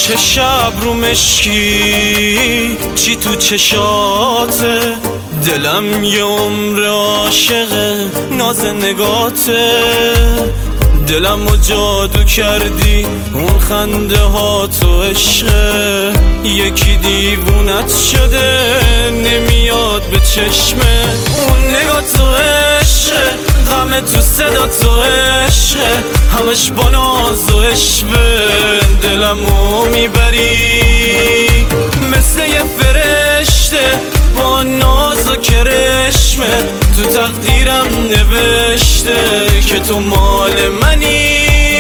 چه شب رو مشکی چی تو چشاته، دلم یه عمر عاشق ناز نگاته. دلمو جادو کردی اون خنده ها تو عشقه، یکی دیوونت شده نمیاد به چشمه. اون نگاه تو عشقه، غم تو صدا تو عشقه، همش با ناز و عشقه. دلمو میبری مثل یه فرشته با ناز و کرشمه، تو تقدیرم نوشته که تو مال منی.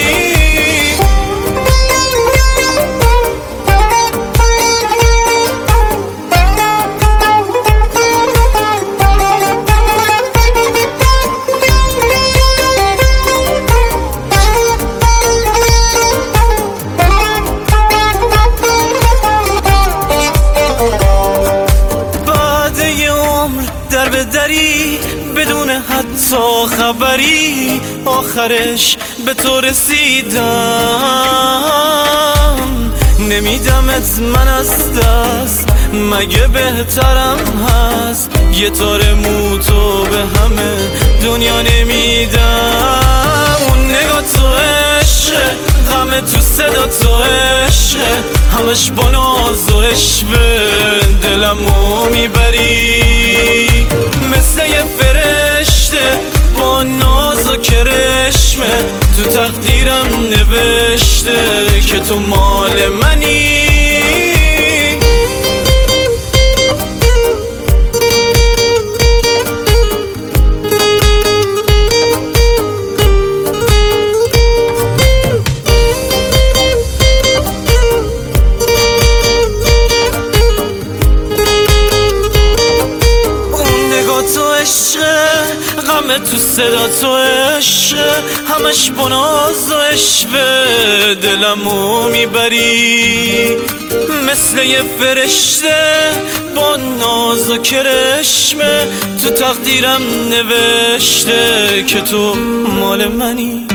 در به دری بدون حتی خبری، آخرش به تو رسیدم. نمیدمت من از دست، مگه بهترم هست؟ یه تار مو تو به همه دنیا نمیدم. اون نگاه تو عشقه، غم تو صدا تو عشقه، همش با ناز و عشقه. دلمو میبری مثل یه فرشته با ناز و کرشمه، تو تقدیرم نوشته که تو مال منی. غم تو صدا تو عشقه، همش با ناز و عشقه. دلمو میبری مثل یه فرشته با ناز و کرشمه، تو تقدیرم نوشته که تو مال منی.